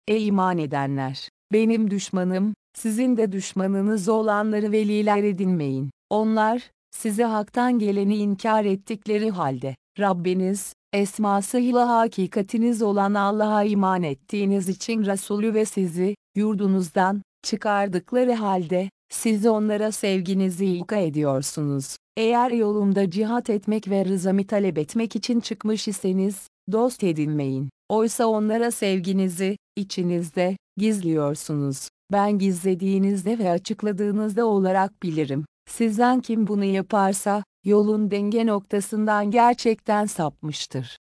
Ey iman edenler! Benim düşmanım, sizin de düşmanınız olanları veliler edinmeyin. Onlar, size haktan geleni inkar ettikleri halde, Rabbiniz, esmasıyla hakikatiniz olan Allah'a iman ettiğiniz için Resulü ve sizi, yurdunuzdan, çıkardıkları halde, siz onlara sevginizi ilka ediyorsunuz. Eğer yolumda cihat etmek ve rızamı talep etmek için çıkmış iseniz, dost edinmeyin. Oysa onlara sevginizi, içinizde, gizliyorsunuz. Ben gizlediğinizde ve açıkladığınızda olarak bilirim. Sizden kim bunu yaparsa, yolun denge noktasından gerçekten sapmıştır.